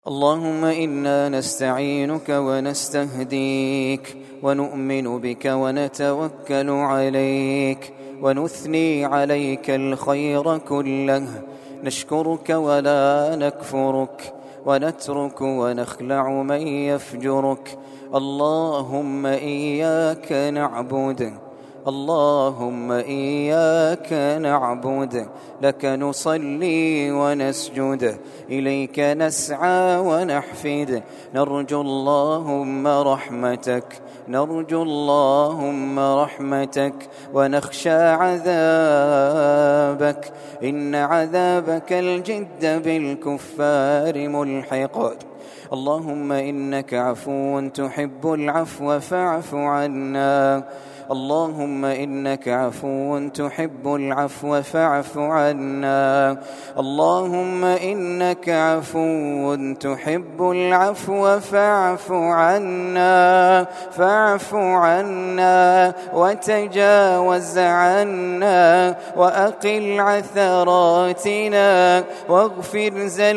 اللهم إنا نستعينك ونستهديك ونؤمن بك ونتوكل عليك ونثني عليك الخير كله، نشكرك ولا نكفرك، ونترك ونخلع من يفجرك. اللهم إياك نعبد، اللهم إياك نعبد، لك نصلي ونسجد، إليك نسعى ونحفد، نرجو اللهم رحمتك، نرجو اللهم رحمتك، ونخشى عذابك، إن عذابك الجد بالكفار ملحق. اللهم إنك عفو تحب العفو فاعف عنا، اللهم إنك عفو تحب العفو فاعف عنا، اللهم إنك عفو تحب العفو فاعف عنا، فاعف عنا وتجاوز عنا، وأقل عثراتنا، واغفر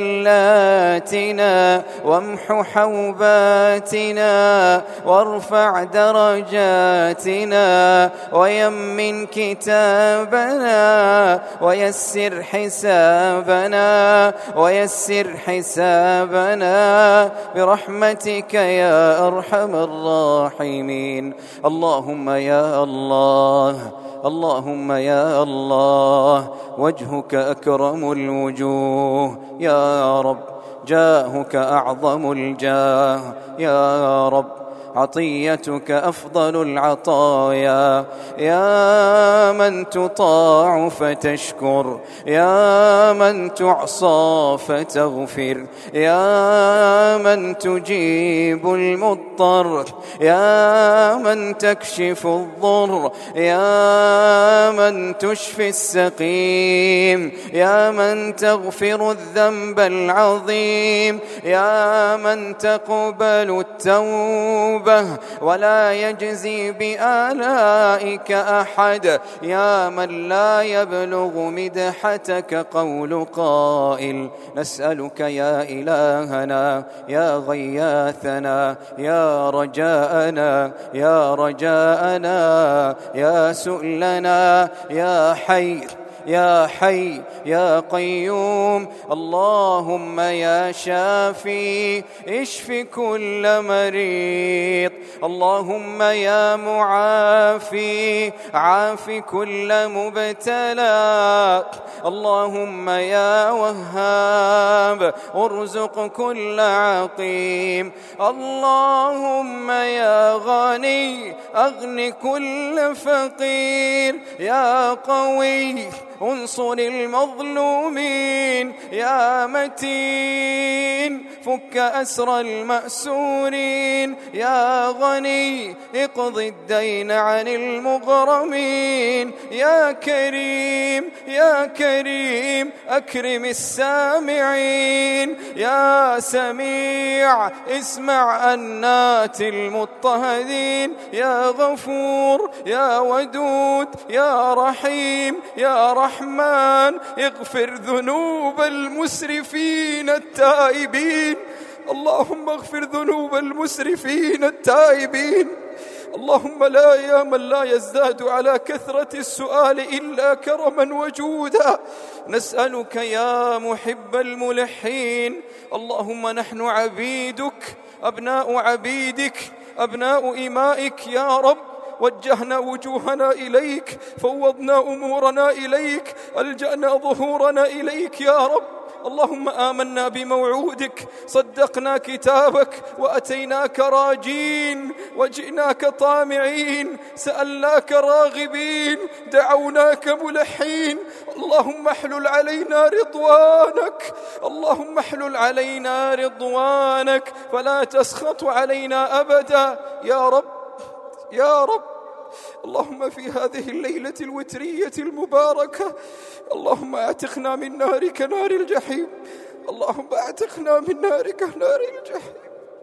زلاتنا، وامح حوباتنا، وارفع درجاتنا، ويمن كتابنا، ويسر حسابنا، ويسر حسابنا برحمتك يا أرحم الراحمين. اللهم يا الله، اللهم يا الله، وجهك أكرم الوجوه يا رب، جاهك أعظم الجاه يا رب، عطيتك أفضل العطايا، يا من تطاع فتشكر، يا من تعصى فتغفر، يا من تجيب المضطر، يا من تكشف الضر، يا من تشفي السقيم، يا من تغفر الذنب العظيم، يا من تقبل التوبة ولا يجزي بآلائك أحد، يا من لا يبلغ مدحتك قول قائل. نسألك يا إلهنا، يا غياثنا، يا رجاءنا، يا رجاءنا، يا سؤلنا، يا حي يا حي يا قيوم، اللهم يا شافي اشف كل مريض، اللهم يا معافي عاف كل مبتلى، اللهم يا وهاب ارزق كل عقيم، اللهم يا غني أغن كل فقير، يا قوي انصر المظلومين، يا متين فك أسر المأسورين، يا غني اقض الدين عن المغرمين، يا كريم يا كريم أكرم السامعين، يا سميع اسمع أنات المضطهدين، يا غفور يا ودود يا رحيم يا رحمن اغفر ذنوب المسرفين التائبين، اللهم اغفر ذنوب المسرفين التائبين. اللهم لا يا من لا يزداد على كثرة السؤال إلا كرما وجودا، نسألك يا محب الملحين، اللهم نحن عبيدك أبناء عبيدك أبناء إمائك يا رب، وجهنا وجوهنا إليك، فوضنا أمورنا إليك، ألجأنا ظهورنا إليك يا رب. اللهم آمنا بموعودك، صدقنا كتابك، وأتيناك راجين، وجئناك طامعين، سألناك راغبين، دعوناك ملحين. اللهم احلل علينا رضوانك، اللهم احلل علينا رضوانك، فلا تسخط علينا أبدا يا رب يا رب. اللهم في هذه الليلة الوترية المباركة، اللهم اعتقنا من نارك نار الجحيم، اللهم اعتقنا من نارك نار الجحيم،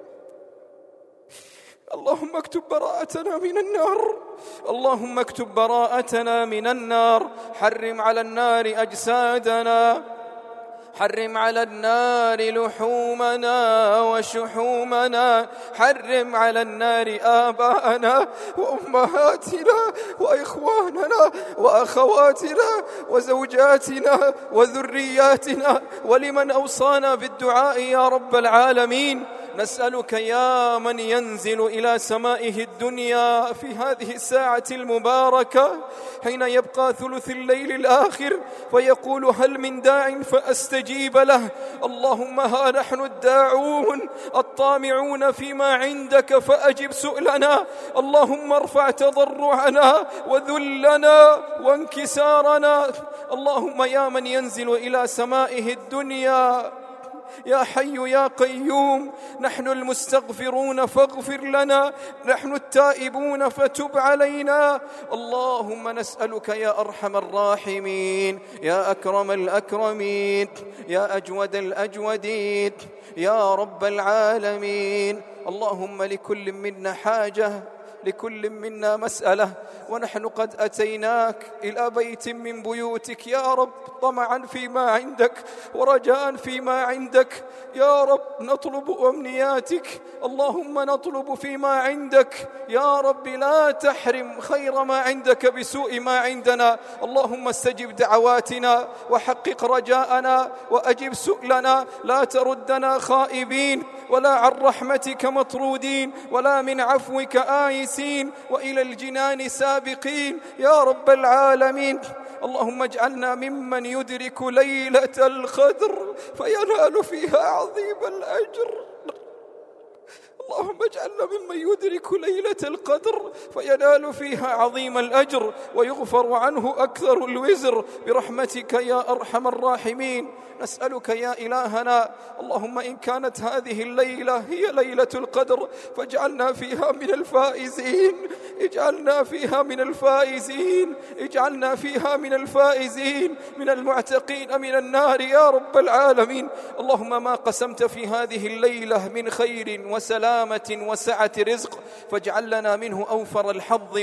اللهم اكتب براءتنا من النار، اللهم اكتب براءتنا من النار، حرم على النار أجسادنا، حرم على النار لحومنا وشحومنا، حرم على النار آباءنا وأمهاتنا وإخواننا وأخواتنا وزوجاتنا وذرياتنا ولمن أوصانا بالدعاء يا رب العالمين. نسألك يا من ينزل إلى سمائه الدنيا في هذه الساعة المباركة حين يبقى ثلث الليل الآخر فيقول هل من داع فأستجيب له. اللهم ها نحن الداعون الطامعون فيما عندك فأجب سؤلنا. اللهم ارفع تضرعنا وذلنا وانكسارنا. اللهم يا من ينزل إلى سمائه الدنيا يا حي يا قيوم، نحن المستغفرون فاغفر لنا، نحن التائبون فتب علينا. اللهم نسألك يا أرحم الراحمين، يا أكرم الأكرمين، يا أجود الأجودين، يا رب العالمين. اللهم لكل منا حاجة، لكل منا مسألة، ونحن قد أتيناك إلى بيت من بيوتك يا رب طمعا فيما عندك ورجاء فيما عندك يا رب، نطلب أمنياتك. اللهم نطلب فيما عندك يا رب، لا تحرم خير ما عندك بسوء ما عندنا. اللهم استجب دعواتنا وحقق رجاءنا وأجب سؤلنا، لا تردنا خائبين ولا عن رحمتك مطرودين ولا من عفوك آيسين وإلى الجنان سابقين يا رب العالمين. اللهم اجعلنا ممن يدرك ليلة القدر فينال فيها عظيم الأجر. اللهم اجعلنا ممن يدرك ليلة القدر فينال فيها عظيم الأجر ويغفر عنه أكثر الوزر برحمتك يا أرحم الراحمين. نسألك يا إلهنا اللهم إن كانت هذه الليلة هي ليلة القدر فاجعلنا فيها من الفائزين، اجعلنا فيها من الفائزين، اجعلنا فيها من الفائزين من المعتقين من النار يا رب العالمين. اللهم ما قسمت في هذه الليلة من خير وسلامة وسعة رزق فاجعل لنا منه أوفر الحظ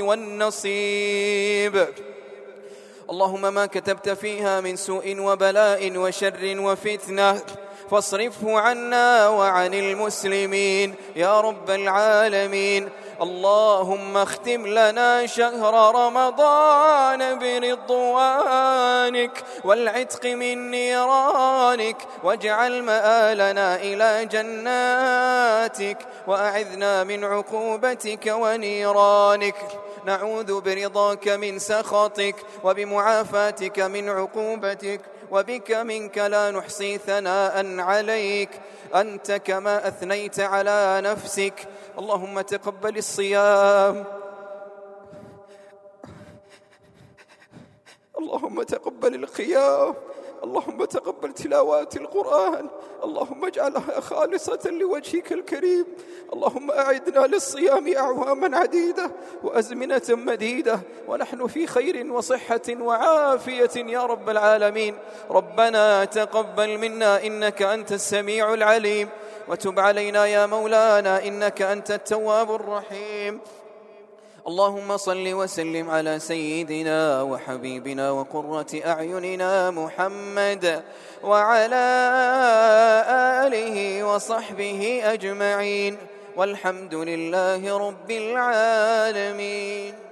والنصيب. اللهم ما كتبت فيها من سوء وبلاء وشر وفتنة فاصرفه عنا وعن المسلمين يا رب العالمين. اللهم اختم لنا شهر رمضان برضوانك والعتق من نيرانك، واجعل مآلنا إلى جناتك، وأعذنا من عقوبتك ونيرانك. نعوذ برضاك من سخطك وبمعافاتك من عقوبتك، وبك منك لا نحصي ثناء عليك أنت كما أثنيت على نفسك. اللهم تقبل الصيام، اللهم تقبل القيام، اللهم تقبل تلاوات القرآن، اللهم اجعلها خالصة لوجهك الكريم. اللهم أعدنا للصيام أعواما عديدة وأزمنة مديدة ونحن في خير وصحة وعافية يا رب العالمين. ربنا تقبل منا إنك أنت السميع العليم، وتب علينا يا مولانا إنك أنت التواب الرحيم. اللهم صل وسلم على سيدنا وحبيبنا وقرة أعيننا محمد وعلى آله وصحبه أجمعين، والحمد لله رب العالمين.